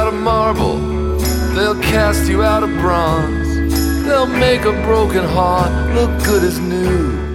of marble, they'll cast you out of bronze. They'll make a broken heart look good as new.